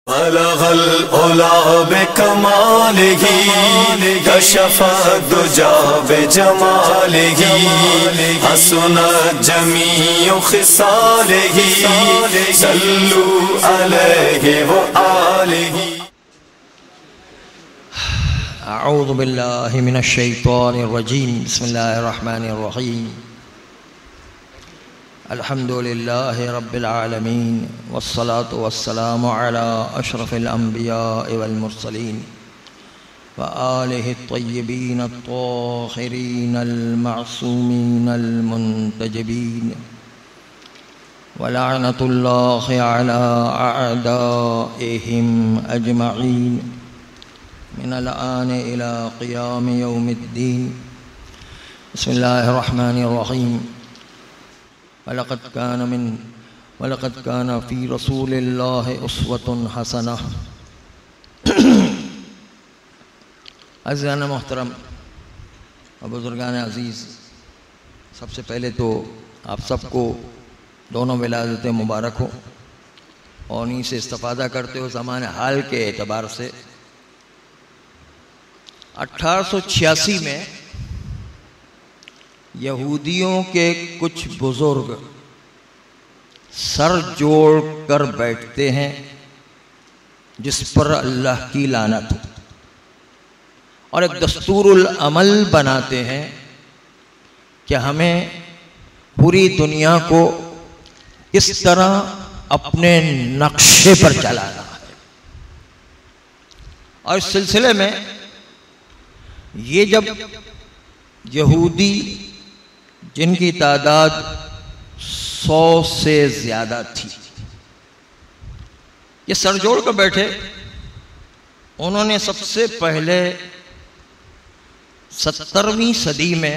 بلغ العلا بکمالہ کشف الدجی بجمالہ حسنت جمیع خصالہ صلوا علیہ وآلہ۔ اعوذ باللہ من الشیطان الرجیم، بسم اللہ الرحمن الرحیم۔ الحمد للہ رب العالمین، والصلاة والسلام علی اشرف الانبیاء والمرسلین وآلہ الطیبین الطاہرین المعصومین المنتجبین، ولعنۃ اللہ علی اعدائہم اجمعین من الآن الى قیام یوم الدین۔ بسم اللہ الرحمن الرحیم۔ وَلَقَدْ كَانَ فِي رَسُولِ اللَّهِ أُسْوَةٌ حَسَنَةٌ۔ عزیزان محترم و بزرگان عزیز، سب سے پہلے تو آپ سب کو دونوں ولادتیں مبارک ہو، اور انہیں سے استفادہ کرتے ہو زمان حال کے اعتبار سے 1886 میں یہودیوں کے کچھ بزرگ سر جوڑ کر بیٹھتے ہیں جس پر اللہ کی لعنت ہو، اور ایک دستور العمل بناتے ہیں کہ ہمیں پوری دنیا کو کس طرح اپنے نقشے پر چلانا ہے۔ اور اس سلسلے میں یہ جب یہودی جن کی تعداد 100 سے زیادہ تھی، یہ سر جوڑ کر بیٹھے، انہوں نے سب سے پہلے 17ویں صدی میں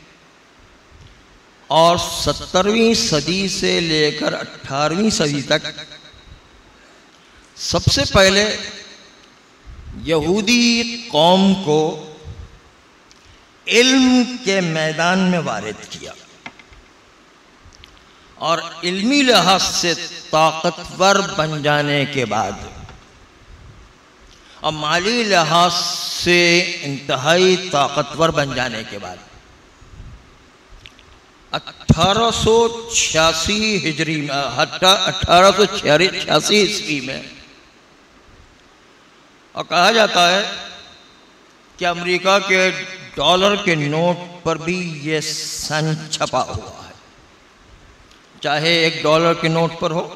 اور 17ویں صدی سے لے کر 18ویں صدی تک سب سے پہلے یہودی قوم کو علم کے میدان میں وارد کیا، اور علمی لحاظ سے طاقتور بن جانے کے بعد اور مالی لحاظ سے انتہائی طاقتور بن جانے کے بعد 1886 ہجری میں 1886 عیسوی میں، اور کہا جاتا ہے کہ امریکہ کے ڈالر کے نوٹ پر بھی یہ سن چھپا ہوا ہے، چاہے $1 کے نوٹ پر ہو،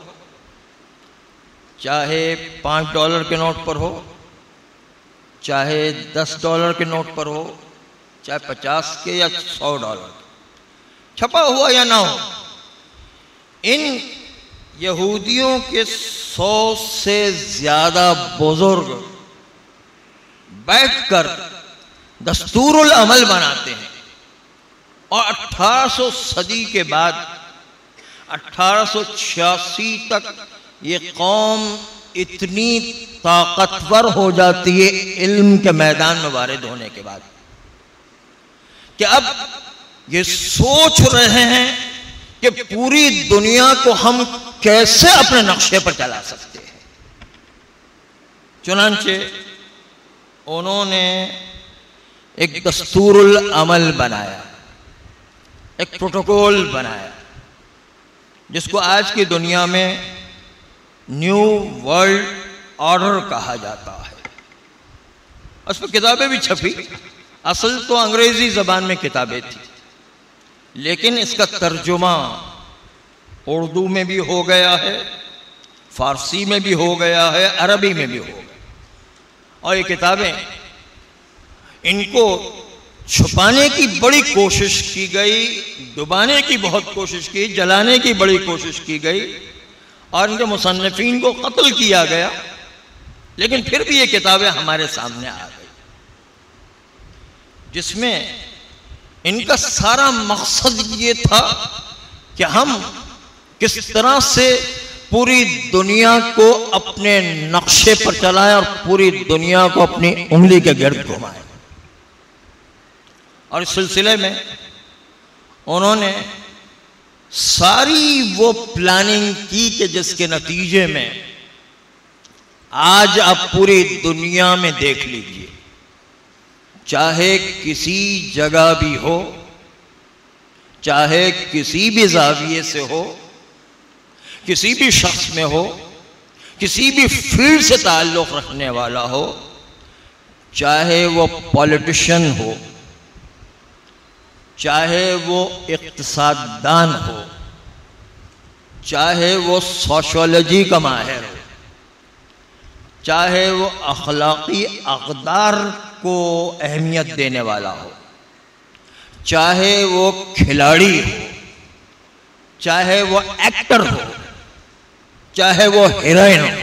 چاہے $5 کے نوٹ پر ہو، چاہے $10 کے نوٹ پر ہو، چاہے 50 کے یا $100 چھپا ہوا یا نہ ہو، ان یہودیوں کے 100 سے زیادہ بزرگ بیٹھ کر دستور العمل بناتے ہیں، اور 1800 صدی کے بعد 1886 تک یہ قوم اتنی طاقتور ہو جاتی ہے علم کے میدان میں وارد ہونے کے بعد کہ اب یہ سوچ رہے ہیں کہ پوری دنیا کو ہم کیسے اپنے نقشے پر چلا سکتے ہیں۔ چنانچہ انہوں نے ایک دستور العمل بنایا، ایک پروٹوکول بنایا، جس کو آج کی دنیا میں نیو ورلڈ آرڈر کہا جاتا ہے۔ اس پر کتابیں بھی چھپی، اصل تو انگریزی زبان میں کتابیں تھیں، لیکن اس کا ترجمہ اردو میں بھی ہو گیا ہے، فارسی میں بھی ہو گیا ہے، عربی میں بھی ہو گیا، اور یہ کتابیں ان کو چھپانے کی بڑی کوشش کی گئی، ڈبانے کی بہت کوشش کی، جلانے کی بڑی کوشش کی گئی، اور ان کے مصنفین کو قتل کیا گیا، لیکن پھر بھی یہ کتابیں ہمارے سامنے آ گئی، جس میں ان کا سارا مقصد یہ تھا کہ ہم کس طرح سے پوری دنیا کو اپنے نقشے پر چلائیں اور پوری دنیا کو اپنی انگلی کے گرد گھمائیں۔ اور اس سلسلے میں انہوں نے ساری وہ پلاننگ کی کہ جس کے نتیجے میں آج آپ پوری دنیا میں دیکھ لیجئے، چاہے کسی جگہ بھی ہو، چاہے کسی بھی زاویے سے ہو، کسی بھی شخص میں ہو، کسی بھی فیلڈ سے تعلق رکھنے والا ہو، چاہے وہ پولیٹیشین ہو، چاہے وہ اقتصاد دان ہو، چاہے وہ سوشیولوجی کا ماہر ہو، چاہے وہ اخلاقی اقدار کو اہمیت دینے والا ہو، چاہے وہ کھلاڑی ہو، چاہے وہ ایکٹر ہو، چاہے وہ ہیروئن ہو،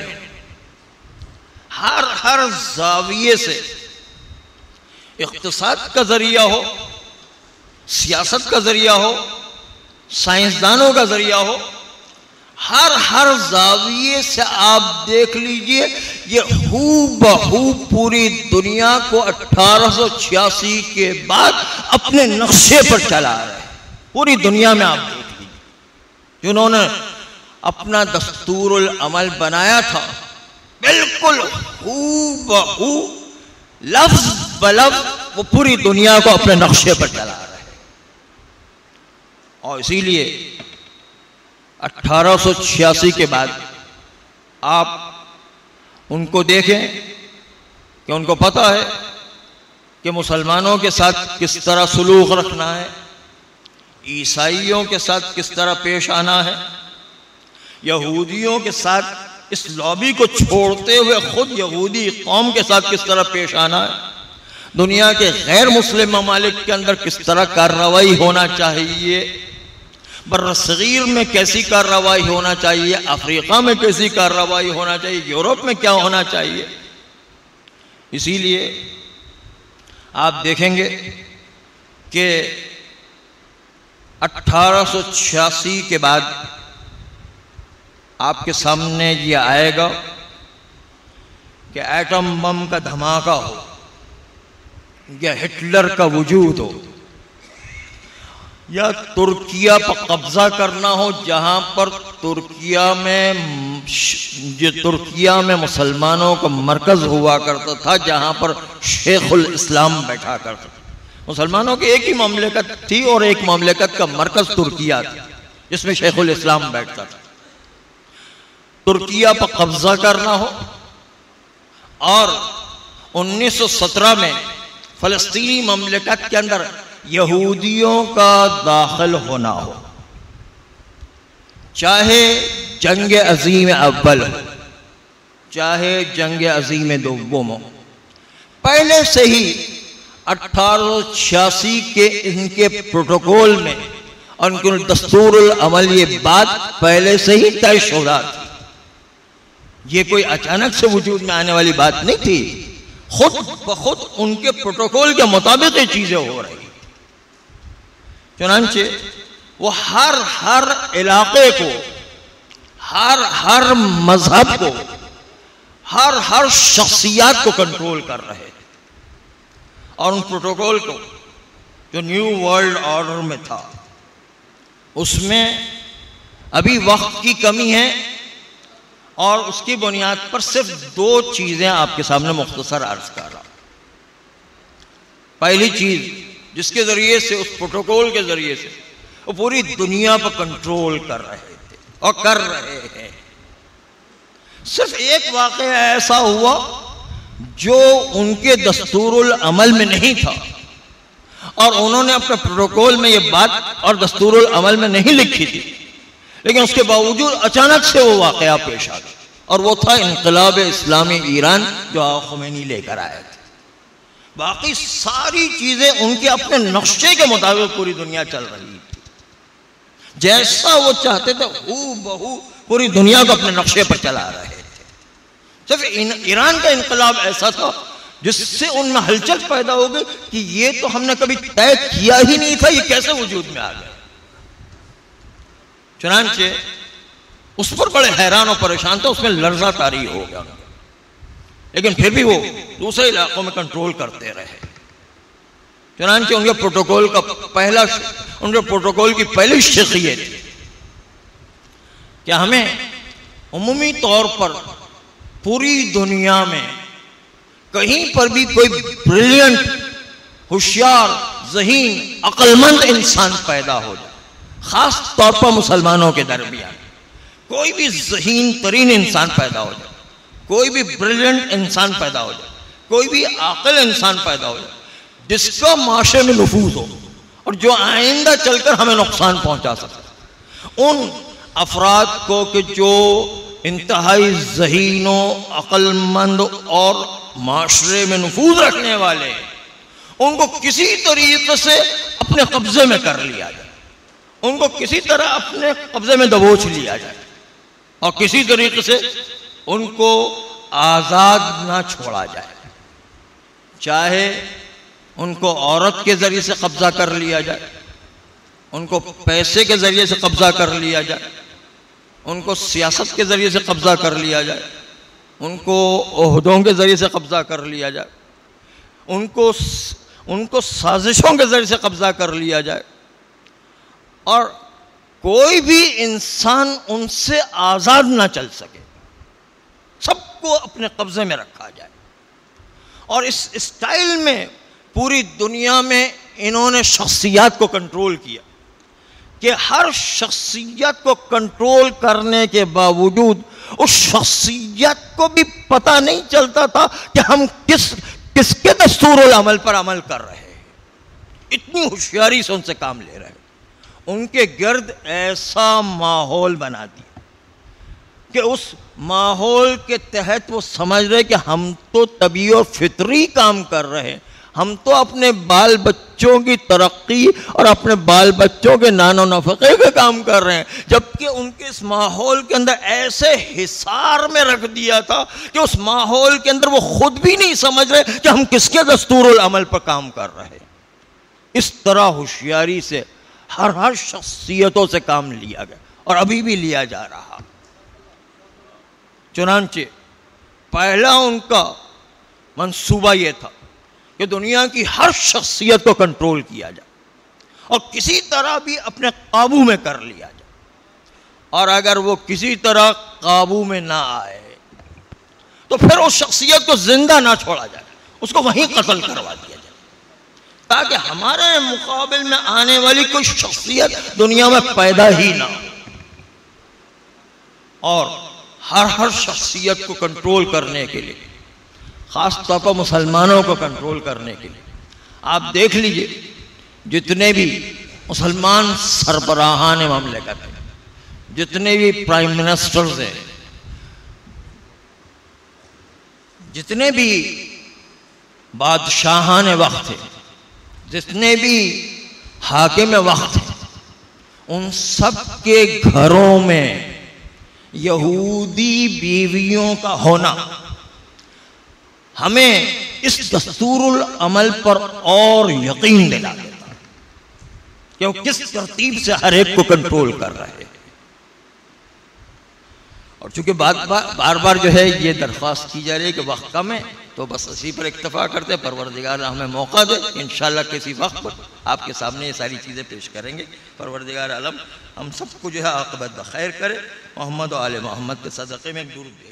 ہر زاویے سے، اقتصاد کا ذریعہ ہو، سیاست کا ذریعہ ہو، سائنسدانوں کا ذریعہ ہو، ہر زاویے سے آپ دیکھ لیجئے یہ ہو بہو پوری دنیا کو 1886 کے بعد اپنے نقشے پر چلا رہے ہیں۔ پوری دنیا میں آپ دیکھ لیجئے جنہوں نے اپنا دستور العمل بنایا تھا، بالکل ہو بہو لفظ بلفظ وہ پوری دنیا کو اپنے نقشے پر چلا رہے ہیں۔ اور اسی لیے 1886 کے بعد آپ ان کو دیکھیں کہ ان کو پتہ ہے کہ مسلمانوں کے ساتھ کس طرح سلوک رکھنا ہے، عیسائیوں کے ساتھ کس طرح پیش آنا ہے، یہودیوں کے ساتھ اس لابی کو چھوڑتے ہوئے خود یہودی قوم کے ساتھ کس طرح پیش آنا ہے، دنیا کے غیر مسلم ممالک کے اندر کس طرح کارروائی ہونا چاہیے، برصغیر میں کیسی کارروائی ہونا چاہیے، افریقہ میں کیسی کارروائی ہونا چاہیے، یورپ میں کیا ہونا چاہیے۔ اسی لیے آپ دیکھیں گے کہ 1886 کے بعد آپ کے سامنے یہ آئے گا کہ ایٹم بم کا دھماکہ ہو یا ہٹلر کا وجود ہو یا ترکیہ پر قبضہ کرنا ہو، جہاں پر ترکیہ میں مسلمانوں کا مرکز ہوا کرتا تھا، جہاں پر شیخ الاسلام بیٹھا کرتا تھا۔ مسلمانوں کی ایک ہی مملکت تھی اور ایک مملکت کا مرکز ترکیہ تھا جس میں شیخ الاسلام بیٹھتا تھا۔ ترکیہ پر قبضہ کرنا ہو اور 1917 میں فلسطینی مملکت کے اندر یہودیوں کا داخل ہونا ہو، چاہے جنگ عظیم اول ہو، چاہے جنگ عظیم دوم ہو، پہلے سے ہی 1886 کے ان کے پروٹوکول میں اور ان کے دستور العمل یہ بات پہلے سے ہی طے شدہ تھی۔ یہ کوئی اچانک سے وجود میں آنے والی بات نہیں تھی، خود بخود ان کے پروٹوکول کے مطابق یہ چیزیں ہو رہی۔ چنانچہ وہ ہر علاقے کو، ہر مذہب کو، ہر شخصیات کو کنٹرول کر رہے تھے، اور ان پروٹوکول کو جو نیو ورلڈ آرڈر میں تھا اس میں ابھی وقت کی کمی ہے، اور اس کی بنیاد پر صرف 2 چیزیں آپ کے سامنے مختصر عرض کر رہا ہوں۔ پہلی چیز جس کے ذریعے سے، اس پروٹوکول کے ذریعے سے وہ پوری دنیا پر کنٹرول کر رہے تھے اور کر رہے ہیں، صرف ایک واقعہ ایسا ہوا جو ان کے دستور العمل میں نہیں تھا، اور انہوں نے اپنے پروٹوکول میں یہ بات اور دستور العمل میں نہیں لکھی تھی، لیکن اس کے باوجود اچانک سے وہ واقعہ پیش آ گیا، اور وہ تھا انقلاب اسلامی ایران جو آقا خمینی لے کر آئے تھے۔ باقی ساری چیزیں ان کے اپنے نقشے کے مطابق پوری دنیا چل رہی تھی، جیسا وہ چاہتے تھے ہو بہو پوری دنیا کو اپنے نقشے پر چلا رہے تھے۔ صرف ایران کا انقلاب ایسا تھا جس سے ان میں ہلچل پیدا ہو گئی کہ یہ تو ہم نے کبھی طے کیا ہی نہیں تھا، یہ کیسے وجود میں آ گیا۔ چنانچہ اس پر بڑے حیران و پریشان تھے، اس میں لرزہ طاری ہو گیا، لیکن پھر بھی وہ دوسرے علاقوں میں کنٹرول کرتے رہے۔ چنانچہ ان کے پروٹوکول کی پہلی شق یہ تھی کہ ہمیں عمومی طور پر پوری دنیا میں کہیں پر بھی کوئی بریلینٹ، ہوشیار، ذہین، عقل مند انسان پیدا ہو جائے، خاص طور پر مسلمانوں کے درمیان کوئی بھی ذہین ترین انسان پیدا ہو جائے، کوئی بھی بریلینٹ انسان پیدا ہو جائے، کوئی بھی عاقل انسان پیدا ہو جائے جس کا معاشرے میں نفوذ ہو اور جو آئندہ چل کر ہمیں نقصان پہنچا سکے، ان افراد کو کہ جو انتہائی ذہین و عقل مند اور معاشرے میں نفوذ رکھنے والے ہیں، ان کو کسی طریقے سے اپنے قبضے میں کر لیا جائے، ان کو کسی طرح اپنے قبضے میں دبوچ لیا جائے اور کسی طریقے سے ان کو آزاد نہ چھوڑا جائے، چاہے ان کو عورت کے ذریعے سے قبضہ کر لیا جائے، ان کو پیسے کے ذریعے سے قبضہ کر لیا جائے، ان کو سیاست کے ذریعے سے قبضہ کر لیا جائے، ان کو عہدوں کے ذریعے سے قبضہ کر لیا جائے، ان کو سازشوں کے ذریعے سے قبضہ کر لیا جائے، اور کوئی بھی انسان ان سے آزاد نہ چل سکے، سب کو اپنے قبضے میں رکھا جائے۔ اور اس اسٹائل میں پوری دنیا میں انہوں نے شخصیات کو کنٹرول کیا کہ ہر شخصیت کو کنٹرول کرنے کے باوجود اس شخصیت کو بھی پتہ نہیں چلتا تھا کہ ہم کس کے دستور العمل پر عمل کر رہے ہیں، اتنی ہوشیاری سے ان سے کام لے رہے ہیں۔ ان کے گرد ایسا ماحول بنا دیا کہ اس ماحول کے تحت وہ سمجھ رہے کہ ہم تو طبیعی اور فطری کام کر رہے ہیں، ہم تو اپنے بال بچوں کی ترقی اور اپنے بال بچوں کے نان و نفقے کا کام کر رہے ہیں، جبکہ ان کے اس ماحول کے اندر ایسے حصار میں رکھ دیا تھا کہ اس ماحول کے اندر وہ خود بھی نہیں سمجھ رہے کہ ہم کس کے دستور العمل پر کام کر رہے ہیں۔ اس طرح ہوشیاری سے ہر شخصیتوں سے کام لیا گیا اور ابھی بھی لیا جا رہا۔ چنانچہ پہلا ان کا منصوبہ یہ تھا کہ دنیا کی ہر شخصیت کو کنٹرول کیا جائے اور کسی طرح بھی اپنے قابو میں کر لیا جائے، اور اگر وہ کسی طرح قابو میں نہ آئے تو پھر اس شخصیت کو زندہ نہ چھوڑا جائے، اس کو وہیں قتل کروا دیا جائے، تاکہ ہمارے مقابل میں آنے والی کوئی شخصیت دنیا میں پیدا ہی نہ ہو۔ اور ہر شخصیت کو کنٹرول کرنے کے لیے، خاص طور پر مسلمانوں کو کنٹرول کرنے کے لیے، آپ دیکھ لیجئے جتنے بھی مسلمان سربراہان مملکت ہیں، جتنے بھی پرائم منسٹرز ہیں، جتنے بھی بادشاہان وقت ہیں، جتنے بھی حاکم وقت ہیں، ان سب کے گھروں میں یہودی بیویوں کا ہونا ہمیں اس دستور العمل پر اور یقین دلا دیتا کہ وہ کس ترتیب سے ہر ایک کو کنٹرول کر رہے ہیں۔ اور چونکہ بار بار جو ہے یہ درخواست کی جا رہی ہے کہ وقت کم ہے، تو بس اسی پر اکتفا کرتے، پروردگار ہمیں موقع دے، انشاءاللہ کسی وقت پر آپ کے سامنے یہ ساری چیزیں پیش کریں گے۔ پروردگار عالم ہم سب کو جو ہے عاقبت بخیر کرے۔ محمد و آل محمد کے صدقے میں درود